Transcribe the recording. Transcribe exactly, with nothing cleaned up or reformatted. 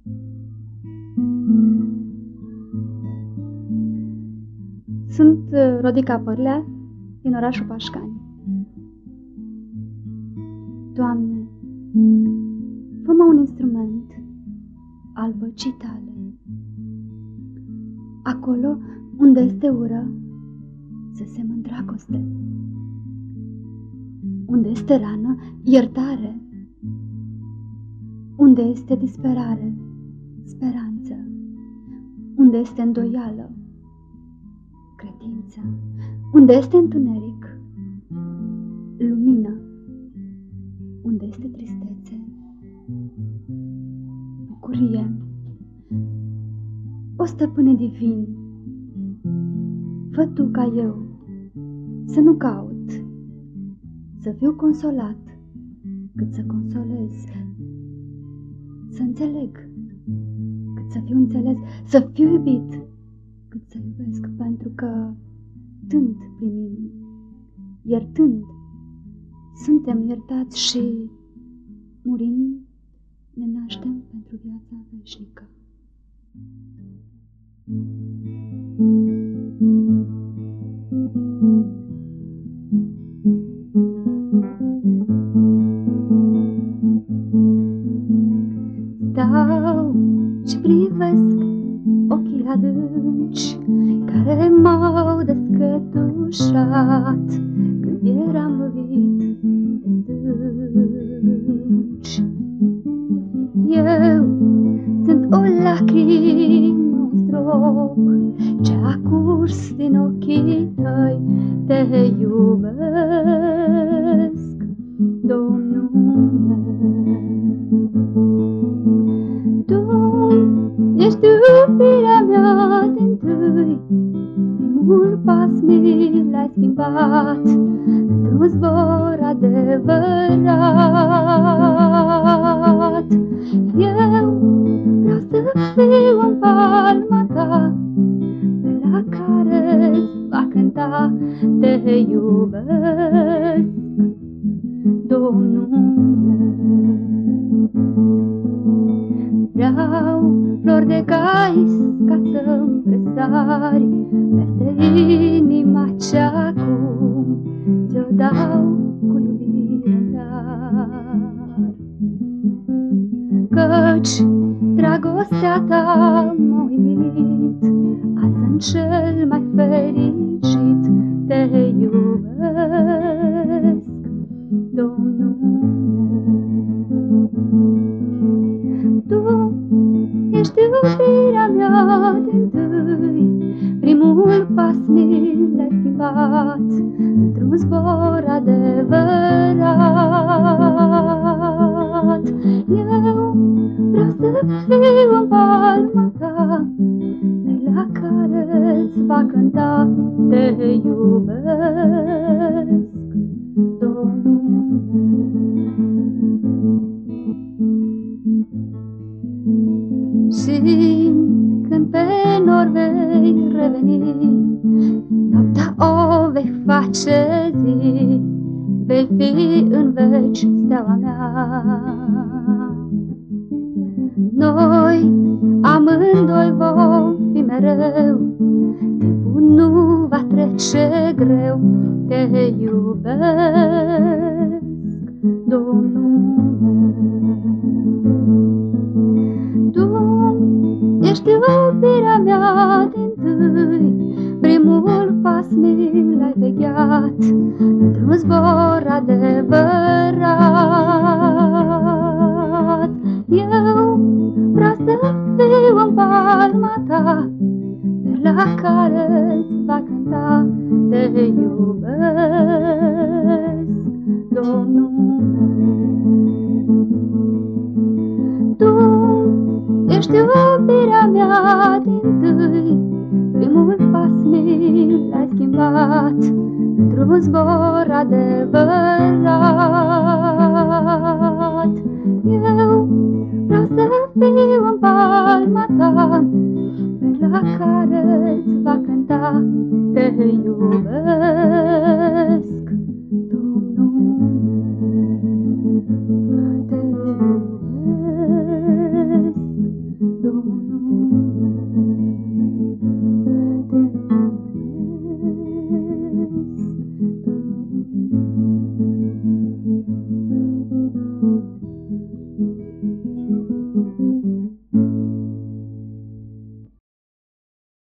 Sunt Rodica Părlea, din orașul Pașcani. Doamne, fă-mă un instrument al vocii Tale. Acolo unde este ură, să semăn dragoste. Unde este rană, iertare. Unde este disperare, speranță. Unde este îndoială, credință. Unde este întuneric, lumină. Unde este tristețe, bucurie. O Stăpâne divin, fă Tu ca eu să nu caut, să fiu consolat, cât să consolez, să înțeleg, cât să fiu înțeles, să fiu iubit, cât să iubesc, pentru că dând primim, iertând suntem iertați și murind ne naștem pentru viața veșnică. Stau și privesc ochii adânci care m-au descătușat când eram lovit de stânci. Eu sunt o lacrimă, un strop ce-a curs din ochii Tăi. Te iubesc, Domnul meu. Tu ești iubirea mea din-ntâi, primul pas mi l-ai schimbat într-un zbor adevărat. Eu vreau să fiu în palma Ta, pe la care-ți va cânta. Te iubesc, Domnul meu. Vreau flori de cais ca să-mi presari peste inima ce-acum ți-o dau cu iubire în dar. Căci dragostea Ta m-a uimit, azi sunt cel mai fericit. Te iubesc, Domnul meu. Tu ești iubirea mea din-ntâi, primul pas mi l-ai schimbat într-un zbor adevărat. Eu vreau să fiu în palma Ta, pe la care-ți va cânta. Te iubesc, Domnul meu. Și când pe nor vei reveni, noaptea o vei face zi, vei fi în veci steaua mea. Noi amândoi vom fi mereu, timpul nu va trece greu. Te iubesc, Domnul meu. Tu ești iubirea mea din-ntâi, primul pas mi l-ai vegheat într-un zbor adevărat. Eu vreau să fiu în palma Ta, pe la care-ți va cânta. Te iubesc, Domnul meu. Tu ești iubirea mea din-ntâi, primul pas mi l-ai schimbat într-un zbor adevărat. Eu vreau să fiu